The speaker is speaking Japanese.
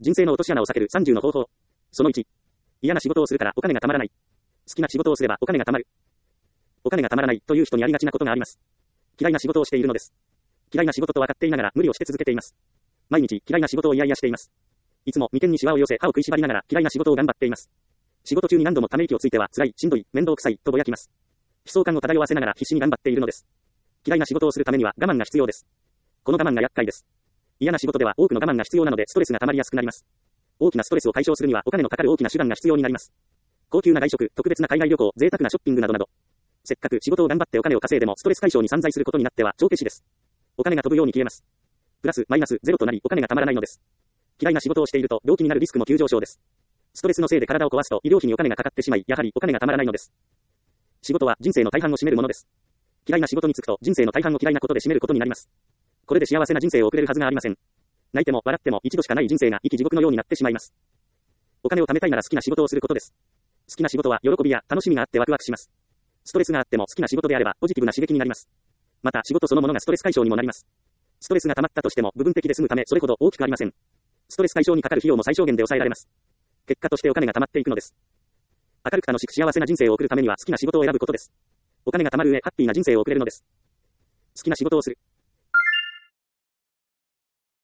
人生の落とし穴を避ける30の方法。その1。嫌な仕事をするからお金が貯まらない。好きな仕事をすればお金が貯まる。お金が貯まらないという人にありがちなことがあります。嫌いな仕事をしているのです。嫌いな仕事と分かっていながら無理をして続けています。毎日嫌いな仕事をイヤイヤしています。いつも眉間にシワを寄せ歯を食いしばりながら嫌いな仕事を頑張っています。仕事中に何度もため息をついては辛い、しんどい、面倒くさいとぼやきます。悲壮感を漂わせながら必死に頑張っているのです。嫌いな仕事をするためには我慢が必要です。この我慢が厄介です。嫌な仕事では多くの我慢が必要なのでストレスが溜まりやすくなります。大きなストレスを解消するにはお金のかかる大きな手段が必要になります。高級な外食、特別な海外旅行、贅沢なショッピングなどなど。せっかく仕事を頑張ってお金を稼いでもストレス解消に散財することになっては帳消しです。お金が飛ぶように消えます。プラスマイナスゼロとなりお金が貯まらないのです。嫌いな仕事をしていると病気になるリスクも急上昇です。ストレスのせいで体を壊すと医療費にお金がかかってしまい、やはりお金が貯まらないのです。仕事は人生の大半を占めるものです。嫌いな仕事に就くと人生の大半を嫌いなことで占めることになります。これで幸せな人生を送れるはずがありません。泣いても笑っても一度しかない人生が生き地獄のようになってしまいます。お金を貯めたいなら好きな仕事をすることです。好きな仕事は喜びや楽しみがあってワクワクします。ストレスがあっても好きな仕事であればポジティブな刺激になります。また仕事そのものがストレス解消にもなります。ストレスが溜まったとしても部分的で済むためそれほど大きくありません。ストレス解消にかかる費用も最小限で抑えられます。結果としてお金が貯まっていくのです。明るく楽しく幸せな人生を送るためには好きな仕事を選ぶことです。お金が貯まる上ハッピーな人生を送れるのです。好きな仕事をする。